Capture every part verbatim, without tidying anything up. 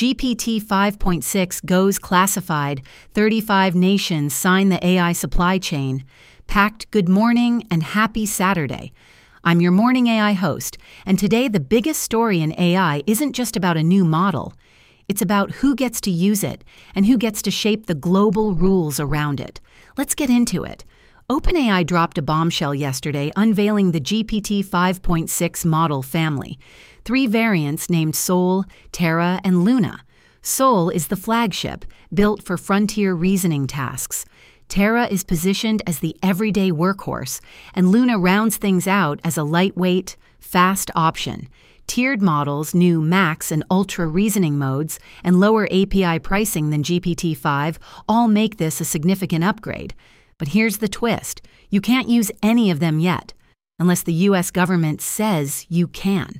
G P T five point six goes classified. thirty-five nations sign the A I supply chain. Packed good morning and happy Saturday. I'm your morning A I host, and today the biggest story in A I isn't just about a new model. It's about who gets to use it and who gets to shape the global rules around it. Let's get into it. OpenAI dropped a bombshell yesterday unveiling the G P T five point six model family. Three variants named Sol, Terra, and Luna. Sol is the flagship, built for frontier reasoning tasks. Terra is positioned as the everyday workhorse, and Luna rounds things out as a lightweight, fast option. Tiered models, new max and ultra reasoning modes, and lower A P I pricing than G P T five all make this a significant upgrade. But here's the twist. You can't use any of them yet, unless the U S government says you can.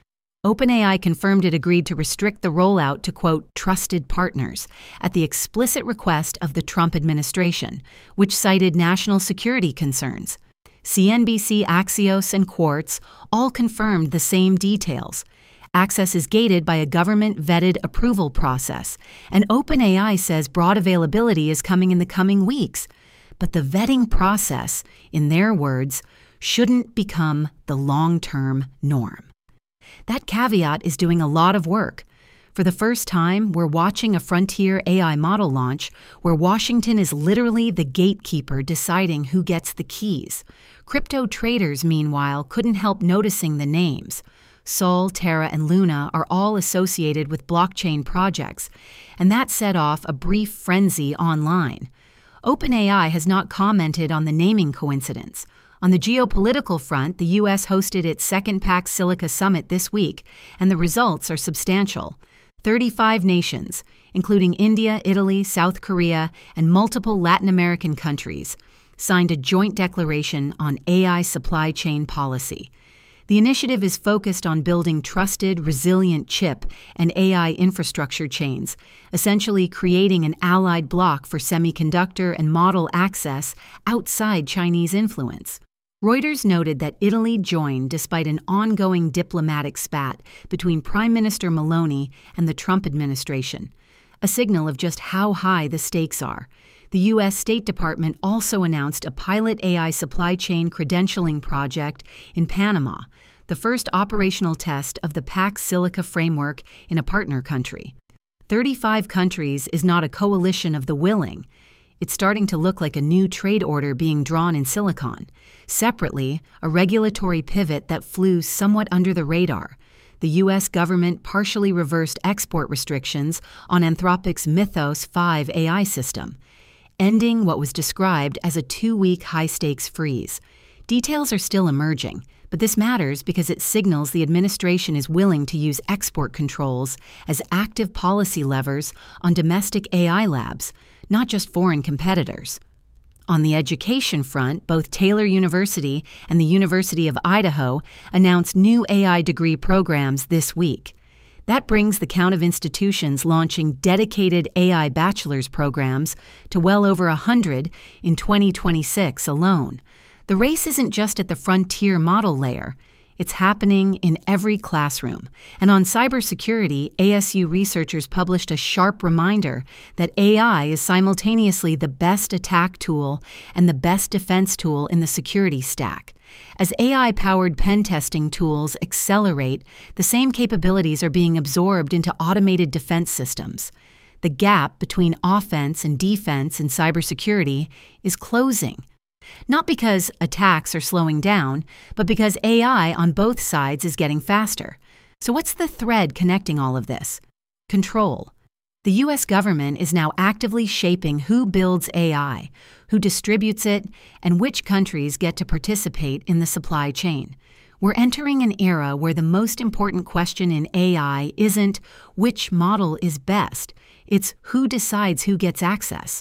OpenAI confirmed it agreed to restrict the rollout to, quote, trusted partners at the explicit request of the Trump administration, which cited national security concerns. C N B C, Axios, and Quartz all confirmed the same details. Access is gated by a government-vetted approval process, and OpenAI says broad availability is coming in the coming weeks. But the vetting process, in their words, shouldn't become the long-term norm. That caveat is doing a lot of work. For the first time, we're watching a frontier A I model launch where Washington is literally the gatekeeper deciding who gets the keys. Crypto traders, meanwhile, couldn't help noticing the names. Sol, Terra, and Luna are all associated with blockchain projects, and that set off a brief frenzy online. OpenAI has not commented on the naming coincidence. On the geopolitical front, the U S hosted its second Pax Silica summit this week, and the results are substantial. thirty-five nations, including India, Italy, South Korea, and multiple Latin American countries, signed a joint declaration on A I supply chain policy. The initiative is focused on building trusted, resilient chip and A I infrastructure chains, essentially creating an allied bloc for semiconductor and model access outside Chinese influence. Reuters noted that Italy joined despite an ongoing diplomatic spat between Prime Minister Meloni and the Trump administration, a signal of just how high the stakes are. The U S State Department also announced a pilot A I supply chain credentialing project in Panama, the first operational test of the Pax Silica framework in a partner country. thirty-five countries is not a coalition of the willing. It's starting to look like a new trade order being drawn in Silicon. Separately, a regulatory pivot that flew somewhat under the radar. The U S government partially reversed export restrictions on Anthropic's Mythos five A I system, ending what was described as a two-week high-stakes freeze. Details are still emerging, but this matters because it signals the administration is willing to use export controls as active policy levers on domestic A I labs, not just foreign competitors. On the education front, both Taylor University and the University of Idaho announced new A I degree programs this week. That brings the count of institutions launching dedicated A I bachelor's programs to well over one hundred in twenty twenty-six alone. The race isn't just at the frontier model layer. It's happening in every classroom. And on cybersecurity, A S U researchers published a sharp reminder that A I is simultaneously the best attack tool and the best defense tool in the security stack. As A I-powered pen testing tools accelerate, the same capabilities are being absorbed into automated defense systems. The gap between offense and defense in cybersecurity is closing. Not because attacks are slowing down, but because A I on both sides is getting faster. So what's the thread connecting all of this? Control. The U S government is now actively shaping who builds A I, who distributes it, and which countries get to participate in the supply chain. We're entering an era where the most important question in A I isn't which model is best, it's who decides who gets access.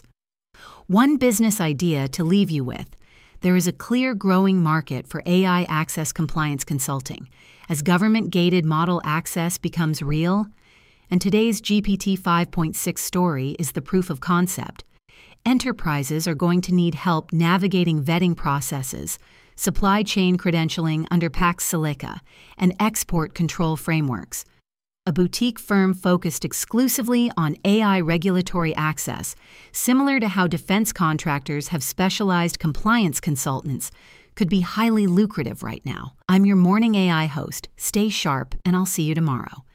One business idea to leave you with. There is a clear growing market for A I access compliance consulting as government-gated model access becomes real, and today's G P T five point six story is the proof of concept. Enterprises are going to need help navigating vetting processes, supply chain credentialing under Pax Silica, and export control frameworks. a boutique firm focused exclusively on A I regulatory access, similar to how defense contractors have specialized compliance consultants, could be highly lucrative right now. I'm your morning A I host. Stay sharp, and I'll see you tomorrow.